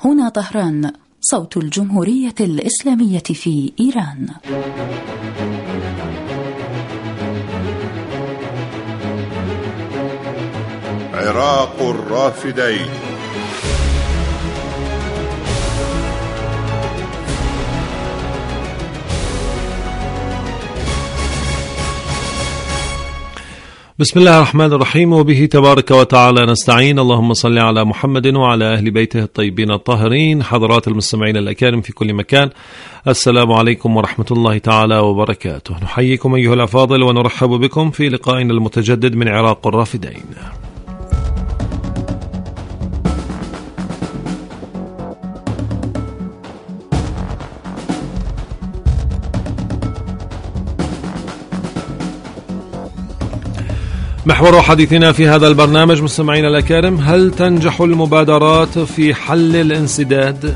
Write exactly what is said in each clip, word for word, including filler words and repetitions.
هنا طهران، صوت الجمهورية الإسلامية في إيران. عراق الرافدين. بسم الله الرحمن الرحيم، وبه تبارك وتعالى نستعين. اللهم صل على محمد وعلى أهل بيته الطيبين الطاهرين. حضرات المستمعين الأكارم في كل مكان، السلام عليكم ورحمة الله تعالى وبركاته. نحييكم أيها الأفاضل ونرحب بكم في لقائنا المتجدد من عراق الرافدين. محور حديثنا في هذا البرنامج مستمعينا الأكارم: هل تنجح المبادرات في حل الانسداد؟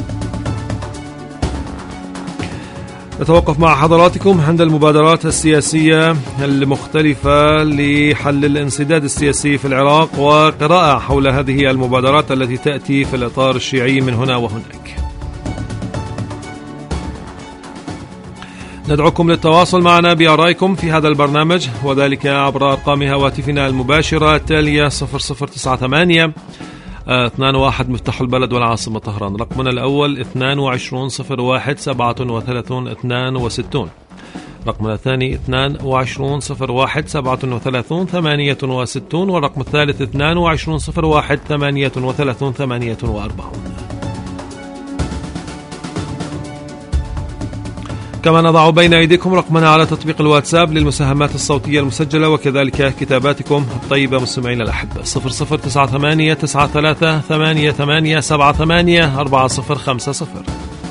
نتوقف مع حضراتكم عند المبادرات السياسية المختلفة لحل الانسداد السياسي في العراق، وقراءة حول هذه المبادرات التي تأتي في الإطار الشيعي من هنا وهناك. ندعوكم للتواصل معنا بآرائكم في هذا البرنامج، وذلك عبر أرقام هواتفنا المباشرة التالية: صفر صفر تسعة ثمانية اثنان واحد مفتاح البلد والعاصمة طهران، رقمنا الأول اثنان وعشرون صفر واحد سبعة وثلاثون اثنان وستون، رقمنا الثاني اثنان وعشرون صفر واحد سبعة وثلاثون ثمانية وستون، والرقم الثالث اثنان وعشرون صفر واحد ثمانية وثلاثون ثمانية وأربعون. كما نضع بين أيديكم رقمنا على تطبيق الواتساب للمساهمات الصوتية المسجلة، وكذلك كتاباتكم الطيبة مستمعينا الأحبة: صفر صفر تسعة ثمانية تسعة ثلاثة ثمانية ثمانية سبعة ثمانية أربعة صفر خمسة صفر.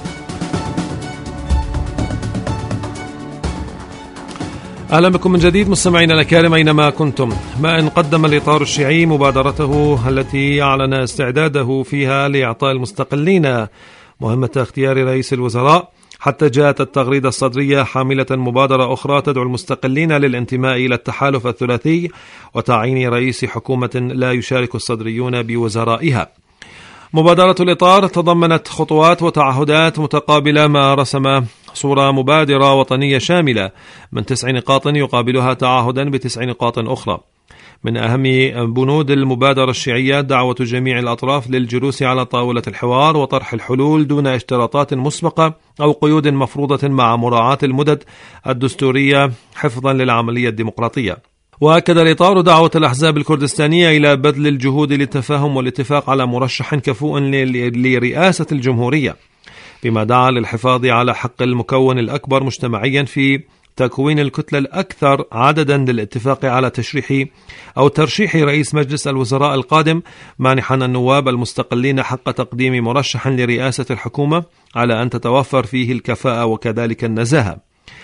أهلا بكم من جديد مستمعينا الأكارم أينما كنتم. ما إن قدم الإطار الشيعي مبادرته التي أعلن استعداده فيها لإعطاء المستقلين مهمة اختيار رئيس الوزراء، حتى جاءت التغريدة الصدرية حاملة مبادرة أخرى تدعو المستقلين للانتماء إلى التحالف الثلاثي وتعيين رئيس حكومة لا يشارك الصدريون بوزرائها. مبادرة الإطار تضمنت خطوات وتعهدات متقابلة، ما رسم صورة مبادرة وطنية شاملة من تسع نقاط يقابلها تعهدا بتسع نقاط أخرى. من أهم بنود المبادرة الشيعية دعوة جميع الأطراف للجلوس على طاولة الحوار وطرح الحلول دون اشتراطات مسبقة أو قيود مفروضة، مع مراعاة المدد الدستورية حفظا للعملية الديمقراطية. وأكد الإطار دعوة الأحزاب الكردستانية إلى بذل الجهود للتفاهم والاتفاق على مرشح كفؤ لرئاسة الجمهورية، بما دعا للحفاظ على حق المكون الأكبر مجتمعيا في تكوين الكتلة الأكثر عددا للاتفاق على تشريح أو ترشيح رئيس مجلس الوزراء القادم، مانحا النواب المستقلين حق تقديم مرشح لرئاسة الحكومة على أن تتوفر فيه الكفاءة وكذلك النزاهة.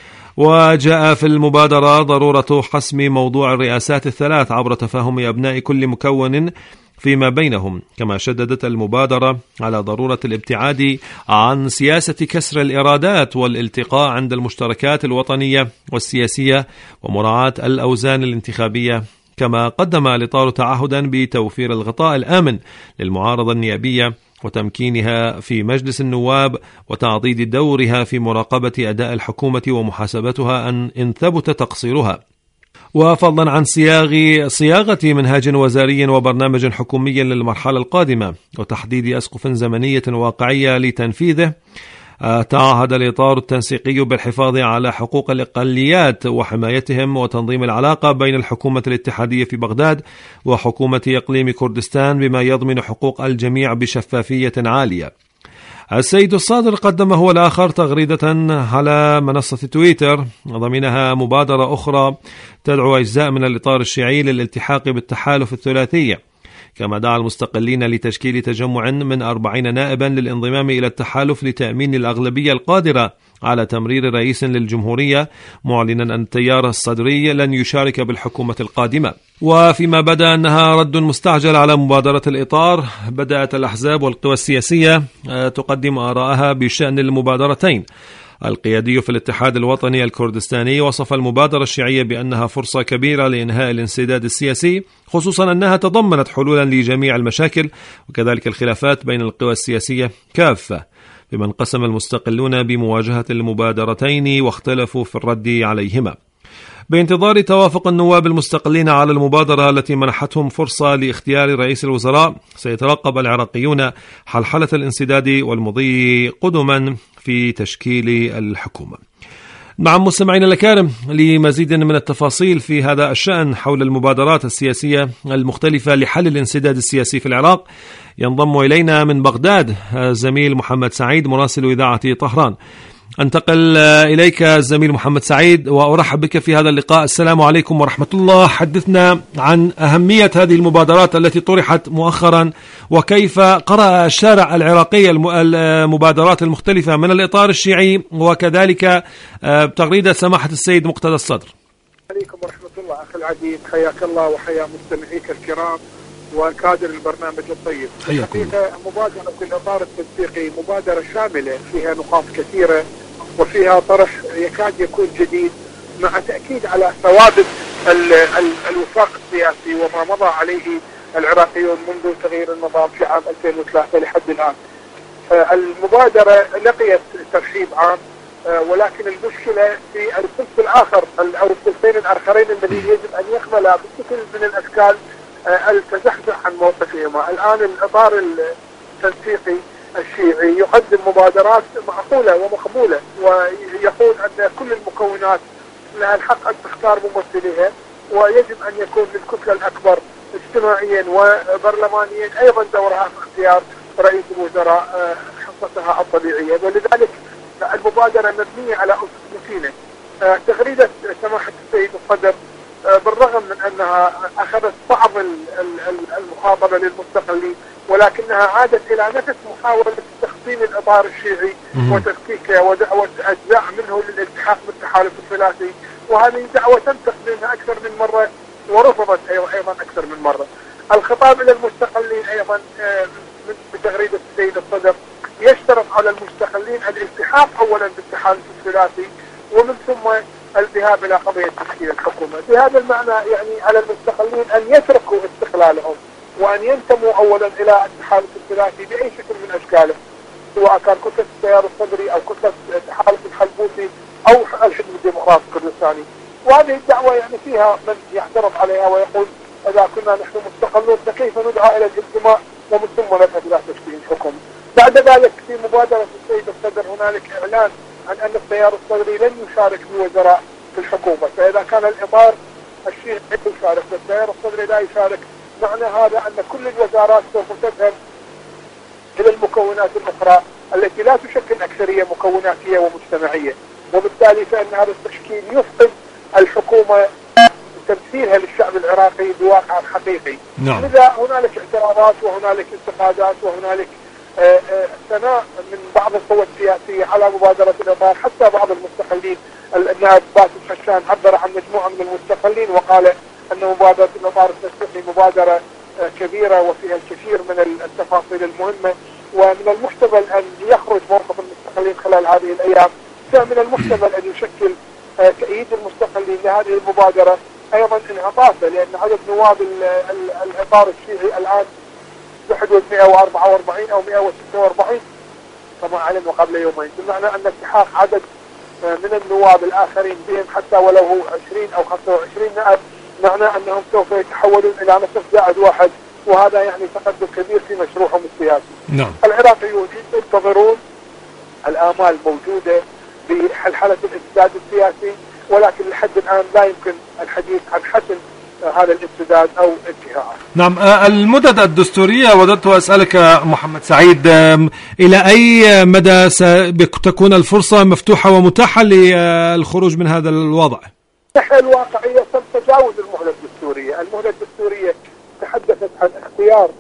وجاء في المبادرة ضرورة حسم موضوع الرئاسات الثلاث عبر تفاهم أبناء كل مكون فيما بينهم، كما شددت المبادرة على ضرورة الابتعاد عن سياسة كسر الإرادات والالتقاء عند المشتركات الوطنية والسياسية ومراعاة الأوزان الانتخابية. كما قدم الإطار تعهدا بتوفير الغطاء الآمن للمعارضة النيابية وتمكينها في مجلس النواب وتعضيد دورها في مراقبة أداء الحكومة ومحاسبتها أن إن ثبت تقصيرها. وفضلا عن صياغ صياغة منهاج وزاري وبرنامج حكومي للمرحلة القادمة وتحديد أسقف زمنية واقعية لتنفيذه، تعهد الإطار التنسيقي بالحفاظ على حقوق الأقليات وحمايتهم وتنظيم العلاقة بين الحكومة الاتحادية في بغداد وحكومة إقليم كردستان بما يضمن حقوق الجميع بشفافية عالية. السيد الصادر قدم هو الآخر تغريدة على منصة تويتر ضمنها مبادرة أخرى تدعو أجزاء من الإطار الشيعي للالتحاق بالتحالف الثلاثي، كما دعا المستقلين لتشكيل تجمع من أربعين نائبا للانضمام إلى التحالف لتأمين الأغلبية القادرة على تمرير رئيس للجمهورية، معلنا أن التيار الصدري لن يشارك بالحكومة القادمة. وفيما بدا أنها رد مستعجل على مبادرة الإطار، بدأت الأحزاب والقوى السياسية تقدم آراءها بشأن المبادرتين، القيادي في الاتحاد الوطني الكردستاني وصف المبادرة الشيعية بأنها فرصة كبيرة لإنهاء الانسداد السياسي، خصوصا أنها تضمنت حلولا لجميع المشاكل وكذلك الخلافات بين القوى السياسية كافة، بما انقسم المستقلون بمواجهة المبادرتين واختلفوا في الرد عليهما. بانتظار توافق النواب المستقلين على المبادرة التي منحتهم فرصة لاختيار رئيس الوزراء، سيترقب العراقيون حلحلة الانسداد والمضي قدما في تشكيل الحكومة. نعم مستمعينا الكرام، لمزيد من التفاصيل في هذا الشأن حول المبادرات السياسية المختلفة لحل الانسداد السياسي في العراق، ينضم إلينا من بغداد الزميل محمد سعيد مراسل إذاعة طهران. أنتقل إليك الزميل محمد سعيد وأرحب بك في هذا اللقاء. السلام عليكم ورحمة الله. حدثنا عن أهمية هذه المبادرات التي طرحت مؤخرا، وكيف قرأ الشارع العراقي المبادرات المختلفة من الإطار الشيعي، وكذلك بتغريدة سماحة السيد مقتدى الصدر. عليكم ورحمة الله أخي العزيز، حياك الله وحيا مستمعيك الكرام وكادر البرنامج الطيب. حقيقة مبادرة في الإطار التنسيقي مبادرة شاملة فيها نقاط كثيرة وفيها طرح يكاد يكون جديد، مع تأكيد على ثوابت الوفاق السياسي وما مضى عليه العراقيون منذ تغيير النظام في عام ألفين وثلاثة لحد الآن. المبادرة لقيت ترحيب عام، ولكن المشكلة في الثلث الآخر أو الثلثين الآخرين الذي يجب أن يقبل بشكل من الأشكال التزحزح عن موقفهما. الآن الإطار التنسيقي الشيعي يقدم مبادرات معقولة ومقبولة، ويقول أن كل المكونات لها الحق أن تختار ممثليها، ويجب أن يكون للكتلة الأكبر اجتماعيا وبرلمانيا أيضا دورها في اختيار رئيس الوزراء حصتها الطبيعية، ولذلك المبادرة مبنية على أسس متينة. تغريدة سماحة السيد الصدر بالرغم من أنها أخذت بعض المخاطبة للمستقلين، ولكنها عادت إلى نفس محاولة تخزين الإطار الشيعي وتفكيكه ودعوة أجزاء منه للالتحاق بالتحالف الثلاثي، وهذه دعوة تم تقديمها أكثر من مرة ورفضت أيضا أكثر من مرة. الخطاب إلى المستقلين أيضا بتغريدة السيد الصدر يشترط على المستقلين الالتحاق أولا بالتحالف الثلاثي ومن ثم الذهاب إلى قضية تشكيل الحكومة. بهذا المعنى يعني على المستقلين أن يتركوا استقلالهم وأن ينتموا أولا إلى التحالف الثلاثي بأي شكل من أشكاله، سواء كان كتلة التيار الصدري أو كتلة التحالف الحلبوسي أو الحزب الديمقراطي الكردستاني. وهذه الدعوة يعني فيها من يعترض عليها ويقول إذا كنا نحن مستقلون فكيف ندعى إلى الانتماء ومن ثم نذهب إلى تشكيل الحكومة. بعد ذلك في مبادرة السيد الصدر هنالك إعلان عن أن التيار الصدري لن يشارك بوزراء في الحكومة، فإذا كان الإطار الشيعي يشارك والتيار الصدري لا يشارك، معنى هذا أن كل الوزارات سوف تذهب إلى المكونات الأخرى التي لا تشكل أكثرية مكوناتية ومجتمعية، وبالتالي فإن هذا التشكيل يفقد الحكومة تمثيلها للشعب العراقي بواقع حقيقي. نعم. لذا هنالك اعتراضات وهنالك انتقادات وهنالك ثناء من بعض القوى السياسية على مبادرة الإطار. حتى بعض المستقلين النائب باسل حشان عبر عن مجموعة من المستقلين وقال أن مبادرة الإطار التنسيقي مبادرة كبيرة وفيها الكثير من التفاصيل المهمة، ومن المحتمل أن يخرج موقف المستقلين خلال هذه الأيام، فمن المحتمل أن يشكل تأييد المستقلين لهذه المبادرة أيضا انعطافا، لأن عدد نواب الإطار الشيعي الآن بحدود مئة وأربعة وأربعين أو مئة وستة وأربعين كما أعلن قبل يومين، بمعنى أن التحاق عدد من النواب الآخرين بهم حتى ولو هو عشرين أو خمسة وعشرين نائب، معنى أنهم سوف يتحولون إلى نصف زائد واحد، وهذا يعني تقدم كبير في مشروعهم السياسي. نعم. العراقيون ينتظرون، الآمال موجودة بحلحلة الانسداد السياسي، ولكن لحد الآن لا يمكن الحديث عن حسم هذا الانسداد أو انتهاءه. نعم. المدد الدستورية وددت أسألك محمد سعيد، إلى أي مدى ستكون الفرصة مفتوحة ومتاحة للخروج من هذا الوضع؟ الناحية الواقعية تم تجاوز المهلة الدستورية. المهلة الدستورية تحدثت عن اختيار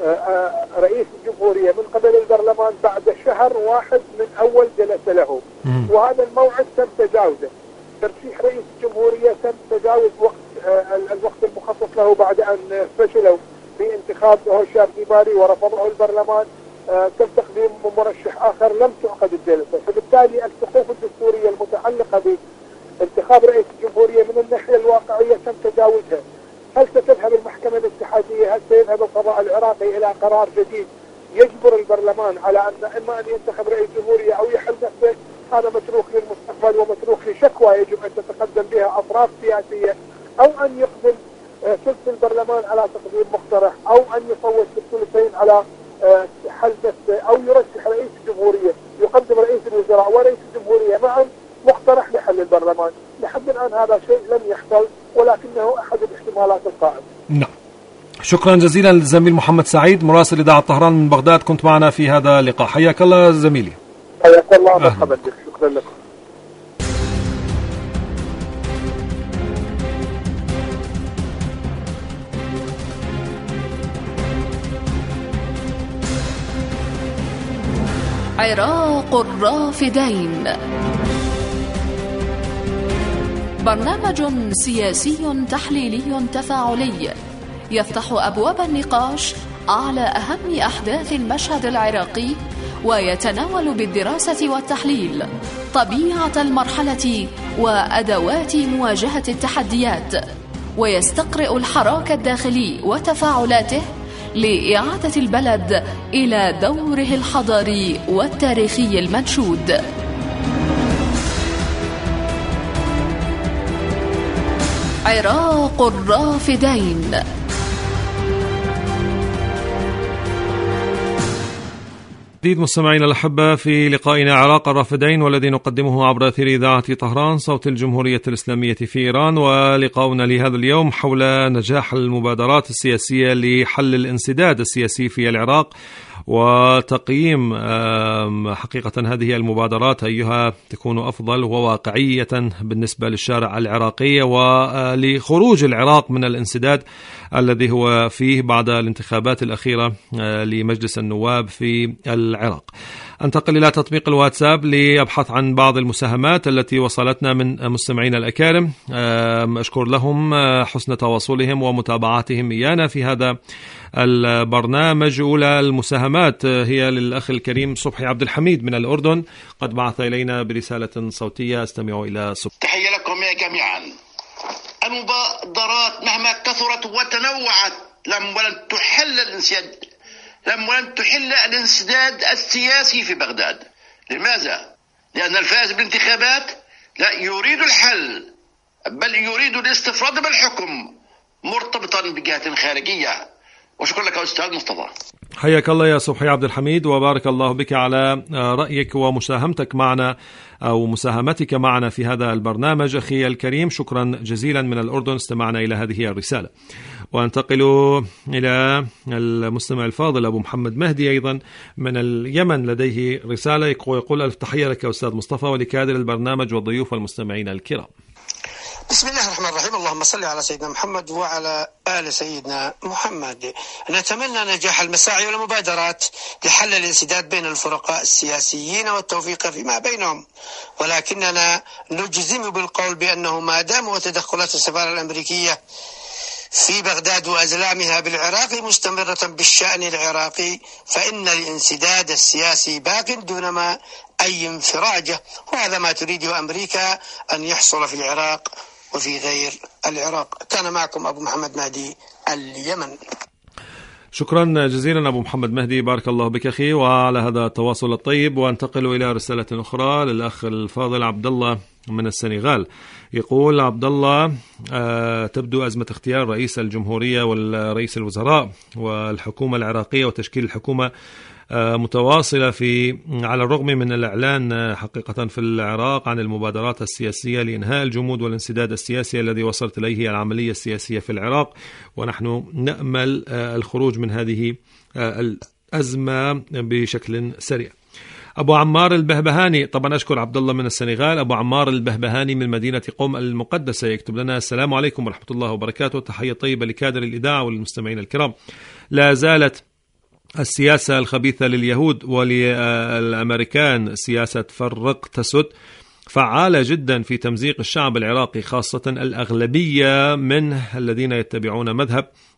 رئيس الجمهورية من قبل البرلمان بعد شهر واحد من أول جلسة له، وهذا الموعد تم تجاوزه. ترشيح رئيس الجمهورية تم تجاوز وقت الوقت المخصص له بعد أن فشلوا في انتخاب هوشار ديباري ورفضه البرلمان تم تقديم مرشح آخر لم تعقد الجلسة، فبالتالي الحقوق الدستورية المتعلقة بانتخاب رئيس الجمهورية من الناحية الواقعية تم تجاوزها. هل ستذهب المحكمة الاتحادية، هل سيذهب القضاء العراقي إلى قرار جديد يجبر البرلمان على أن إما أن ينتخب رئيس جمهورية أو يحل نفسه؟ هذا متروك للمستقبل ومتروك لشكوى يجب أن تتقدم بها أطراف سياسية، أو أن يقبل ثلث البرلمان على تقديم مقترح، أو أن يصوت بالثلثين على حل نفسه، أو يرشح رئيس الجمهورية، يقدم رئيس الوزراء ورئيس الجمهورية معا مقترح لحل البرلمان. لحد الآن هذا شيء لم يحصل، ولكنه أحد الاحتمالات القائمة. نعم. شكرا جزيلا للزميل محمد سعيد مراسل إذاعة طهران من بغداد، كنت معنا في هذا اللقاء. حياك الله زميلي. حياك الله، مرحبا بك، شكرا لكم. عراق الرافدين، برنامج سياسي تحليلي تفاعلي يفتح أبواب النقاش على أهم أحداث المشهد العراقي، ويتناول بالدراسة والتحليل طبيعة المرحلة وأدوات مواجهة التحديات، ويستقرئ الحراك الداخلي وتفاعلاته لإعادة البلد إلى دوره الحضاري والتاريخي المنشود. عراق الرافدين. جديد مستمعينا الأحبة في لقائنا عراق الرافدين، والذي نقدمه عبر أثير إذاعة طهران صوت الجمهورية الإسلامية في إيران. ولقاؤنا لهذا اليوم حول نجاح المبادرات السياسية لحل الانسداد السياسي في العراق، وتقييم حقيقة هذه المبادرات أيها تكون أفضل وواقعية بالنسبة للشارع العراقي ولخروج العراق من الانسداد الذي هو فيه بعد الانتخابات الأخيرة لمجلس النواب في العراق. أنتقل إلى تطبيق الواتساب لأبحث عن بعض المساهمات التي وصلتنا من مستمعين الأكارم، أشكر لهم حسن تواصلهم ومتابعتهم إيانا في هذا البرنامج. أولى المساهمات هي للأخ الكريم صبحي عبد الحميد من الأردن، قد بعث إلينا برسالة صوتية استمعوا إلى صبحي. تحية لكم جميعا. المبادرات مهما كثرت وتنوعت لم ولن تحل الانسداد لم ولن تحل الانسداد السياسي في بغداد. لماذا؟ لأن الفائز بالانتخابات لا يريد الحل، بل يريد الاستفراد بالحكم مرتبطا بجهة خارجية. وشكرا لك أستاذ مصطفى. حياك الله يا صبحي عبد الحميد، وبارك الله بك على رأيك ومساهمتك معنا أو مساهمتك معنا في هذا البرنامج. أخي الكريم شكرا جزيلا من الأردن، استمعنا إلى هذه الرسالة. وانتقل إلى المستمع الفاضل أبو محمد مهدي أيضا من اليمن، لديه رسالة يقول ألف تحية لك أستاذ مصطفى ولكادر البرنامج والضيوف والمستمعين الكرام. بسم الله الرحمن الرحيم، اللهم صل على سيدنا محمد وعلى آل سيدنا محمد. نتمنى نجاح المساعي والمبادرات لحل الانسداد بين الفرقاء السياسيين والتوفيق فيما بينهم، ولكننا نجزم بالقول بأنه ما دام تدخلات السفارة الأمريكية في بغداد وأزلامها بالعراق مستمرة بالشأن العراقي، فإن الانسداد السياسي باق دونما أي انفراجة، وهذا ما تريده أمريكا أن يحصل في العراق وفي غير العراق. كان معكم أبو محمد مهدي اليمن. شكرا جزيلا أبو محمد مهدي، بارك الله بك أخي وعلى هذا التواصل الطيب. وانتقل إلى رسالة أخرى للأخ الفاضل عبد الله من السنغال. يقول عبد الله آه تبدو أزمة اختيار رئيس الجمهورية والرئيس الوزراء والحكومة العراقية وتشكيل الحكومة متواصلة في على الرغم من الإعلان حقيقة في العراق عن المبادرات السياسية لإنهاء الجمود والانسداد السياسي الذي وصلت إليه العملية السياسية في العراق، ونحن نأمل الخروج من هذه الأزمة بشكل سريع. أبو عمار البهبهاني، طبعا أشكر عبد الله من السنغال. أبو عمار البهبهاني من مدينة قم المقدسة يكتب لنا السلام عليكم ورحمة الله وبركاته، تحية طيبة لكادر الإذاعة والمستمعين الكرام. لا زالت السياسة الخبيثة لليهود وللأمريكان سياسة فرق تسد فعالة جدا في تمزيق الشعب العراقي، خاصة الأغلبية منه الذين يتبعون مذهب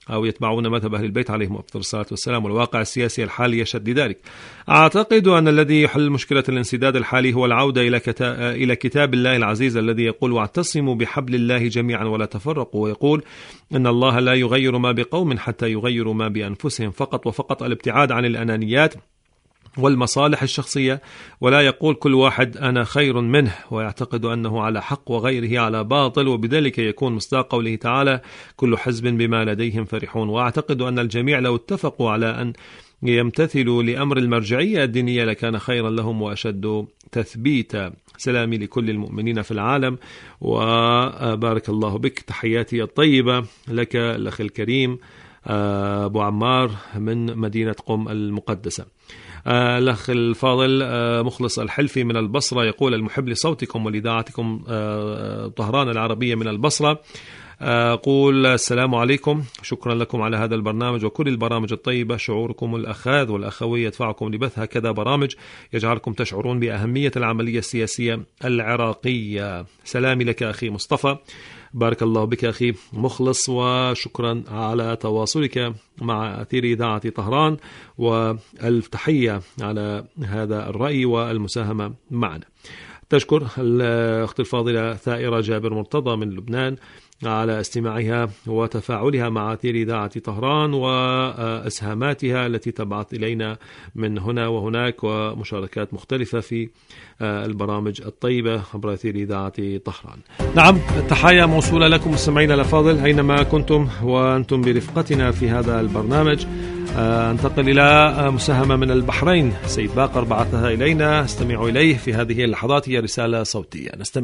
أو يتبعون مذهب أهل البيت عليهم أفضل الصلاة والسلام، والواقع السياسي الحالي يشهد لذلك. أعتقد أن الذي يحل مشكلة الانسداد الحالي هو العودة إلى إلى كتاب الله العزيز الذي يقول: واعتصموا بحبل الله جميعا ولا تفرقوا، ويقول إن الله لا يغير ما بقوم حتى يغيروا ما بأنفسهم. فقط وفقط الابتعاد عن الأنانيات والمصالح الشخصية، ولا يقول كل واحد أنا خير منه ويعتقد أنه على حق وغيره على باطل، وبذلك يكون مصداق قوله تعالى: كل حزب بما لديهم فرحون. وأعتقد أن الجميع لو اتفقوا على أن يمتثلوا لأمر المرجعية الدينية لكان خيرا لهم وأشد تثبيتا. سلامي لكل المؤمنين في العالم، وبارك الله بك. تحياتي الطيبة لك الأخ الكريم أبو عمار من مدينة قم المقدسة. الأخ الفاضل مخلص الحلفي من البصرة يقول: المحب لصوتكم ولإذاعتكم طهران العربية من البصرة، أقول السلام عليكم، شكرا لكم على هذا البرنامج وكل البرامج الطيبة. شعوركم الأخاذ والأخوية يدفعكم لبث هكذا برامج يجعلكم تشعرون بأهمية العملية السياسية العراقية. سلامي لك أخي مصطفى، بارك الله بك أخي مخلص، وشكرا على تواصلك مع أثير إذاعة طهران، والف تحية على هذا الرأي والمساهمة معنا. تشكر الأخت الفاضلة ثائرة جابر مرتضى من لبنان على استماعها وتفاعلها مع أثير إذاعة طهران وأسهاماتها التي تبعث إلينا من هنا وهناك، ومشاركات مختلفة في البرامج الطيبة عبر أثير إذاعة طهران. نعم، التحايا موصولة لكم مستمعينا الأفاضل أينما كنتم وأنتم برفقتنا في هذا البرنامج. انتقل إلى مساهمة من البحرين، سيد باقر بعثها إلينا، استمعوا إليه في هذه اللحظات، هي رسالة صوتية، نستمع.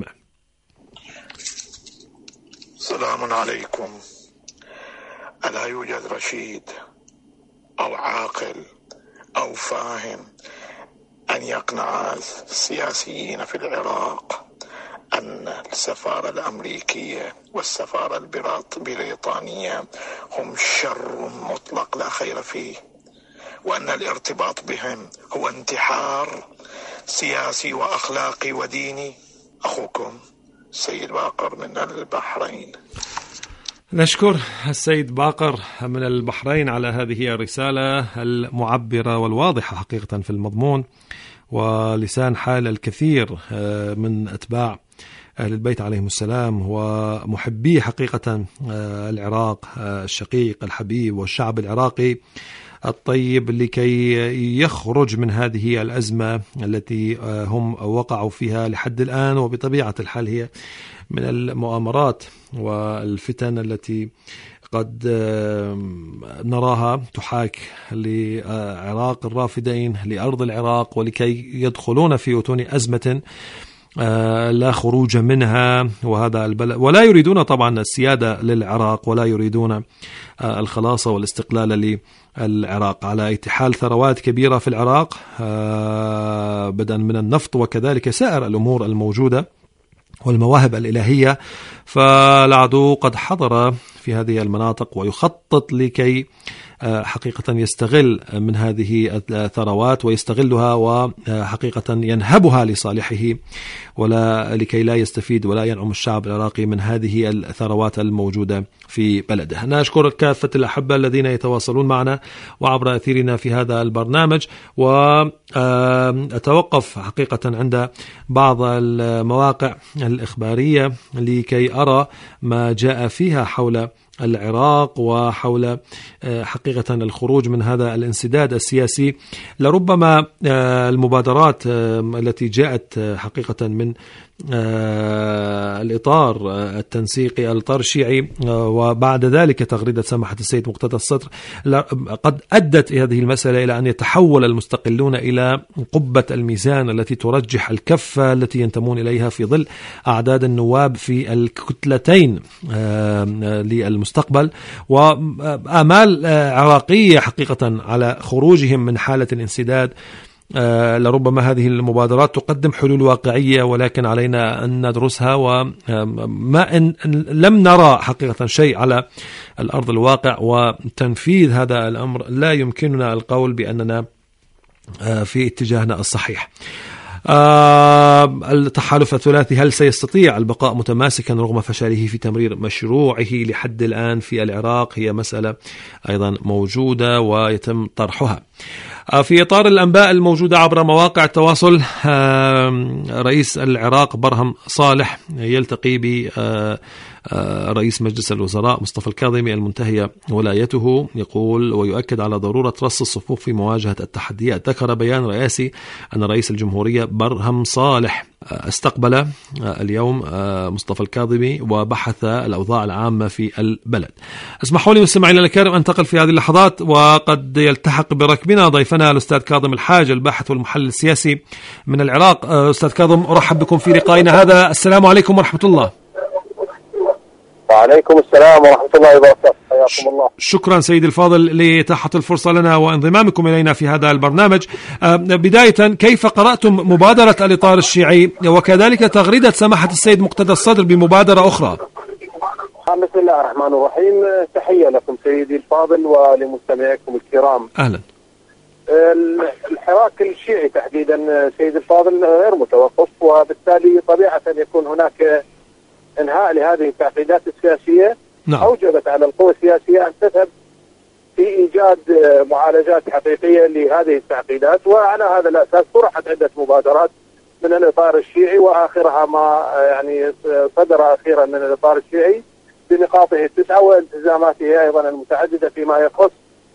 السلام عليكم. ألا يوجد رشيد أو عاقل أو فاهم أن يقنع السياسيين في العراق أن السفارة الأمريكية والسفارة البريطانية هم شر مطلق لا خير فيه، وأن الارتباط بهم هو انتحار سياسي وأخلاقي وديني؟ أخوكم سيد باقر من البحرين. نشكر السيد باقر من البحرين على هذه الرسالة المعبرة والواضحة حقيقة في المضمون ولسان حال الكثير من أتباع أهل البيت عليهم السلام ومحبي حقيقة العراق الشقيق الحبيب والشعب العراقي الطيب، لكي يخرج من هذه الأزمة التي هم وقعوا فيها لحد الآن. وبطبيعة الحال هي من المؤامرات والفتن التي قد نراها تحاك لعراق الرافدين لأرض العراق، ولكي يدخلون في أتون أزمة لا خروج منها، وهذا البلد ولا يريدون طبعا السيادة للعراق ولا يريدون الخلاص والاستقلال للعراق، على اتحال ثروات كبيرة في العراق بدءا من النفط وكذلك سائر الأمور الموجودة والمواهب الإلهية. فالعدو قد حضر في هذه المناطق ويخطط لكي حقيقة يستغل من هذه الثروات ويستغلها وحقيقة ينهبها لصالحه، ولا لكي لا يستفيد ولا ينعم الشعب العراقي من هذه الثروات الموجودة في بلده. أنا أشكر كافة الأحبة الذين يتواصلون معنا وعبر أثيرنا في هذا البرنامج، وأتوقف حقيقة عند بعض المواقع الإخبارية لكي أرى ما جاء فيها حول العراق وحول حقيقة الخروج من هذا الانسداد السياسي. لربما المبادرات التي جاءت حقيقة من الإطار التنسيقي الإطار الشيعي وبعد ذلك تغريدة سماحة السيد مقتدى الصدر قد أدت هذه المسألة إلى أن يتحول المستقلون إلى قبة الميزان التي ترجح الكفة التي ينتمون إليها في ظل أعداد النواب في الكتلتين للمستقبل، وآمال عراقية حقيقة على خروجهم من حالة الانسداد. آه لربما هذه المبادرات تقدم حلول واقعية، ولكن علينا أن ندرسها، وما إن لم نرى حقيقة شيء على الأرض الواقع وتنفيذ هذا الأمر لا يمكننا القول بأننا آه في اتجاهنا الصحيح. آه التحالف الثلاثي هل سيستطيع البقاء متماسكا رغم فشله في تمرير مشروعه لحد الآن في العراق؟ هي مسألة أيضا موجودة ويتم طرحها. آه في إطار الأنباء الموجودة عبر مواقع التواصل، آه رئيس العراق برهم صالح يلتقي ب آه رئيس مجلس الوزراء مصطفى الكاظمي المنتهية ولايته، يقول ويؤكد على ضرورة رص الصفوف في مواجهة التحديات. ذكر بيان رئاسي أن رئيس الجمهورية برهم صالح استقبل اليوم مصطفى الكاظمي وبحث الأوضاع العامة في البلد. اسمحوا لي مستمعينا الكرام أنتقل في هذه اللحظات، وقد يلتحق بركبنا ضيفنا الأستاذ كاظم الحاج الباحث والمحلل السياسي من العراق. أستاذ كاظم، أرحب بكم في لقائنا هذا. السلام عليكم ورحمة الله. وعليكم السلام ورحمة الله وبركاته. حياكم الله. شكرا سيدي الفاضل لإتاحة الفرصة لنا وانضمامكم إلينا في هذا البرنامج. بداية، كيف قرأتم مبادرة الإطار الشيعي وكذلك تغريدة سماحة السيد مقتدى الصدر بمبادرة أخرى؟ بسم الله الرحمن الرحيم. تحية لكم سيدي الفاضل ولمستمعيكم الكرام. أهلا. الحراك الشيعي تحديدا سيدي الفاضل غير متوقف، وبالتالي طبيعة يكون هناك انهاء لهذه التعقيدات السياسية. نعم. اوجبت على القوى السياسية ان تذهب في ايجاد معالجات حقيقية لهذه التعقيدات، وعلى هذا الاساس طرحت عدة مبادرات من الاطار الشيعي، واخرها ما يعني صدر اخيرا من الاطار الشيعي بنقاطه التسعة والتزاماته ايضا المتعددة فيما يخص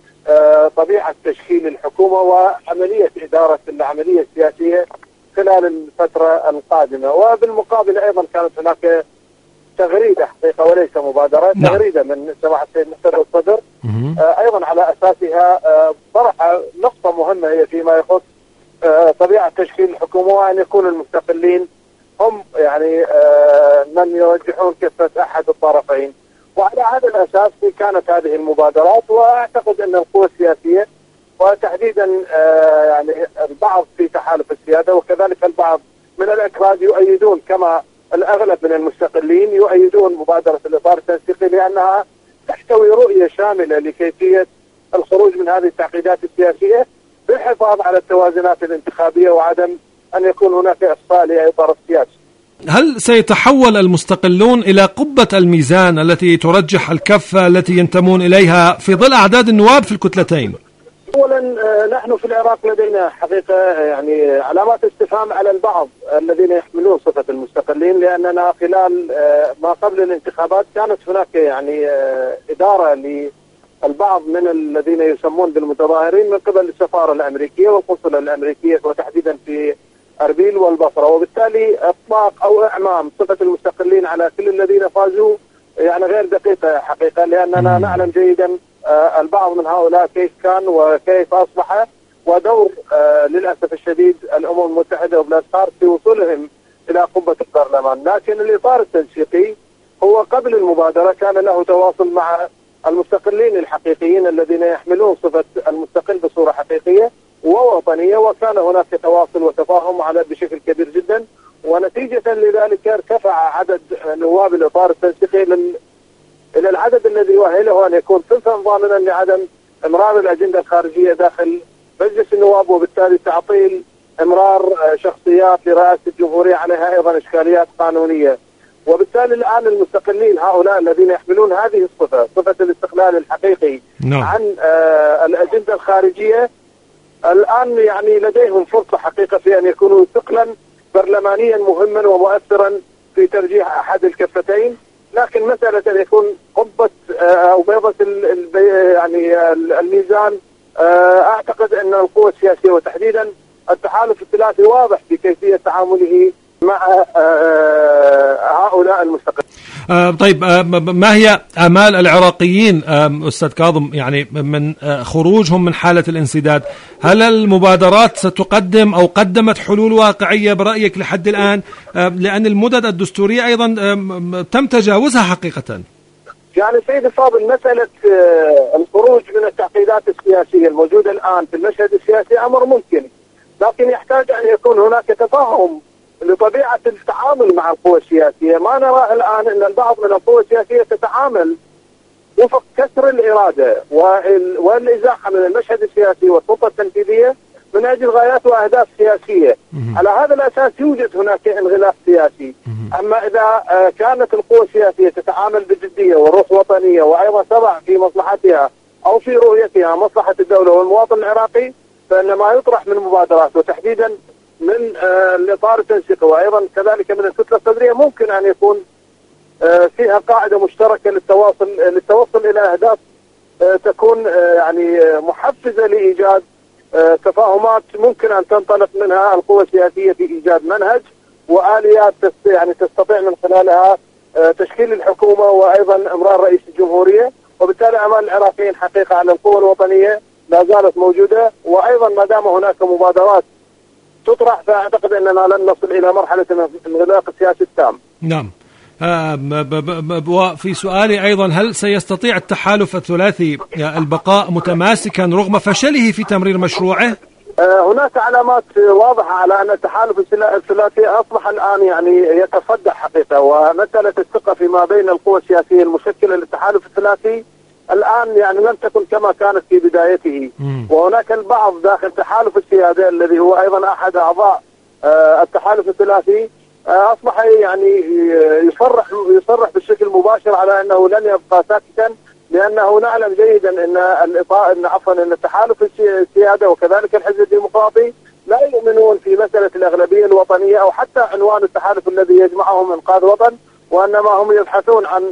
طبيعة تشكيل الحكومة وعملية ادارة العملية السياسية خلال الفترة القادمة. وبالمقابل ايضا كانت هناك تغريدة حقيقة وليس مبادرة. نعم. تغريدة من سماحة السيد مقتدى الصدر آه أيضا على أساسها آه طرح نقطة مهمة هي فيما يخص آه طبيعة تشكيل الحكومة، وأن يكون المستقلين هم يعني آه من يرجحون كفة أحد الطرفين. وعلى هذا الأساس كانت هذه المبادرات، وأعتقد أن القوى السياسية وتحديدا آه يعني البعض في تحالف السيادة وكذلك البعض من الأكراد يؤيدون، كما الأغلب من المستقلين يؤيدون مبادرة الإطار التنسيقي، لأنها تحتوي رؤية شاملة لكيفية الخروج من هذه التعقيدات السياسية بالحفاظ على التوازنات الانتخابية وعدم أن يكون هناك إفصال لأي طرف سياسي. هل سيتحول المستقلون إلى قبة الميزان التي ترجح الكفة التي ينتمون إليها في ظل أعداد النواب في الكتلتين؟ اولا نحن في العراق لدينا حقيقه يعني علامات استفهام على البعض الذين يحملون صفه المستقلين، لاننا خلال ما قبل الانتخابات كانت هناك يعني اداره للبعض من الذين يسمون بالمتظاهرين من قبل السفاره الامريكيه والقنصله الامريكيه وتحديدا في اربيل والبصره، وبالتالي اطلاق او اعمام صفه المستقلين على كل الذين فازوا يعني غير دقيقه حقيقه، لاننا نعلم جيدا آه البعض من هؤلاء كيف كان وكيف أصبح، ودور آه للأسف الشديد الأمم المتحدة وبلاد فارس في وصولهم إلى قبة البرلمان. لكن الإطار التنسيقي هو قبل المبادرة كان له تواصل مع المستقلين الحقيقيين الذين يحملون صفة المستقل بصورة حقيقية ووطنية، وكان هناك تواصل وتفاهم على بشكل كبير جدا، ونتيجة لذلك ارتفع عدد نواب الإطار التنسيقي لل إلى العدد الذي يؤهله أن يكون ثلثا ضامنا لعدم إمرار الأجندة الخارجية داخل مجلس النواب، وبالتالي تعطيل إمرار شخصيات لرئاسة الجمهورية عليها أيضا إشكاليات قانونية. وبالتالي الآن المستقلين هؤلاء الذين يحملون هذه الصفة، صفة الاستقلال الحقيقي no. عن آه الأجندة الخارجية، الآن يعني لديهم فرصة حقيقة في أن يكونوا ثقلا برلمانيا مهما ومؤثرا في ترجيح أحد الكفتين. لكن مسألة أن يكون قبة أو بيضة يعني الميزان، أعتقد أن القوى السياسية وتحديدا التحالف الثلاثي واضح في كيفية تعامله مع هؤلاء المستقلين. آه طيب، آه ما هي آمال العراقيين آه أستاذ كاظم يعني من آه خروجهم من حالة الانسداد؟ هل المبادرات ستقدم أو قدمت حلول واقعية برأيك لحد الآن؟ آه لأن المدد الدستورية أيضا آه تم تجاوزها حقيقة. يعني سيد الفاضل، مسألة آه الخروج من التعقيدات السياسية الموجودة الآن في المشهد السياسي أمر ممكن، لكن يحتاج أن يكون هناك تفاهم لطبيعة التعامل مع القوى السياسية. ما نرى الآن أن البعض من القوى السياسية تتعامل وفق كسر الإرادة والإزاحة من المشهد السياسي والسلطة التنفيذية من أجل غايات وأهداف سياسية. على هذا الأساس يوجد هناك انغلاق سياسي. أما إذا كانت القوى السياسية تتعامل بجدية وروح وطنية وأيضا تضع في مصلحتها أو في رؤيتها مصلحة الدولة والمواطن العراقي، فإن ما يطرح من مبادرات وتحديدا من الإطار التنسيقي وأيضا كذلك من الكتلة الصدرية ممكن أن يكون فيها قاعدة مشتركة للتواصل للتوصل إلى أهداف تكون يعني محفزة لإيجاد تفاهمات ممكن أن تنطلق منها القوى السياسية في إيجاد منهج وآليات يعني تستطيع من خلالها تشكيل الحكومة وأيضا إمرار رئيس الجمهورية. وبالتالي أمال العراقيين حقيقة على القوى الوطنية لا زالت موجودة، وأيضا ما دام هناك مبادرات تطرح فأعتقد أننا لن نصل إلى مرحلة الانغلاق السياسي التام. نعم. وفي سؤالي أيضا، هل سيستطيع التحالف الثلاثي البقاء متماسكا رغم فشله في تمرير مشروعه؟ هناك علامات واضحة على أن التحالف الثلاثي أصبح الآن يعني يتصدع حقيقة، ومسألة الثقة فيما بين القوى السياسية المشكلة للتحالف الثلاثي الآن يعني لم تكن كما كانت في بدايته. م. وهناك البعض داخل تحالف السيادة الذي هو أيضا أحد أعضاء التحالف الثلاثي أصبح يعني يصرح يصرح بشكل مباشر على أنه لن يبقى ساكتا، لأنه نعلم جيدا أن الإطاء أن عفوا أن التحالف السيادة وكذلك الحزب الديمقراطي لا يؤمنون في مسألة الأغلبية الوطنية أو حتى عنوان التحالف الذي يجمعهم إنقاذ وطن، وإنما هم يبحثون عن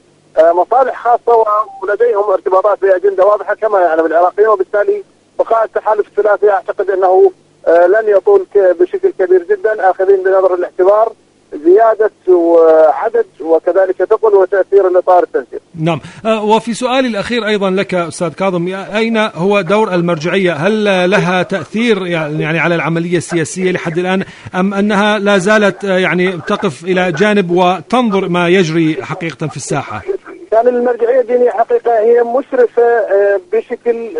مصالح خاصة ولديهم ارتباطات بأجندة واضحة كما يعلم العراقيين. وبالتالي بقاء التحالف الثلاثي أعتقد أنه لن يطول بشكل كبير جدا، آخذين بنظر الاعتبار زيادة وعدد وكذلك ثقل وتأثير الإطار التنسيقي. نعم. وفي سؤالي الأخير أيضا لك أستاذ كاظم، أين هو دور المرجعية؟ هل لها تأثير يعني على العملية السياسية لحد الآن، أم أنها لا زالت يعني تقف إلى جانب وتنظر ما يجري حقيقة في الساحة؟ كان المرجعية الدينية حقيقة هي مشرفة بشكل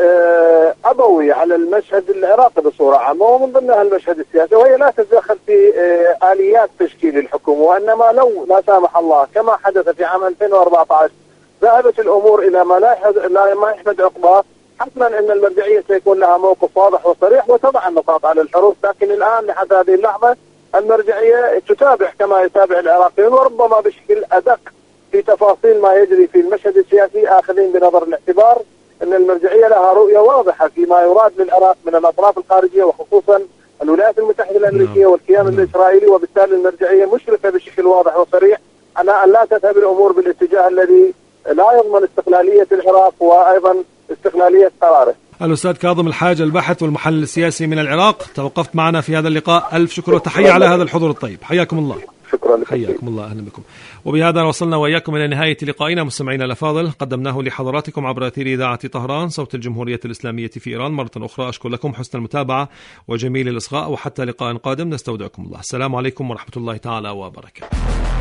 أبوي على المشهد العراقي بصورة عامة ومن ضمنها المشهد السياسي، وهي لا تتدخل في آليات تشكيل الحكومة، وإنما لو لا سامح الله كما حدث في عام ألفين وأربعة عشر ذهبت الأمور إلى ما لا ما يحمد عقباه، حتما أن المرجعية سيكون لها موقف واضح وصريح وتضع النقاط على الحروف. لكن الآن لحد هذه اللحظة المرجعية تتابع كما يتابع العراقيون وربما بشكل أدق في تفاصيل ما يجري في المشهد السياسي، آخذين بنظر الاعتبار أن المرجعية لها رؤية واضحة فيما يراد للعراق من الأطراف الخارجية وخصوصا الولايات المتحدة الأمريكية والكيان الإسرائيلي. وبالتالي المرجعية مشرفة بشكل واضح وصريح على أن لا تذهب الأمور بالاتجاه الذي لا يضمن استقلالية العراق وأيضا استقلالية قراره. الأستاذ كاظم الحاج، الباحث والمحلل السياسي من العراق، توقفت معنا في هذا اللقاء. ألف شكر وتحية على هذا الحضور الطيب، حياكم الله. شكرا لك. حياكم الله، أهلا بكم. وبهذا وصلنا وإياكم إلى نهاية لقائنا مستمعينا الأفاضل، قدمناه لحضراتكم عبر أثير إذاعة طهران صوت الجمهورية الإسلامية في إيران. مرة أخرى أشكر لكم حسن المتابعة وجميل الإصغاء، وحتى لقاء قادم نستودعكم الله. السلام عليكم ورحمة الله تعالى وبركاته.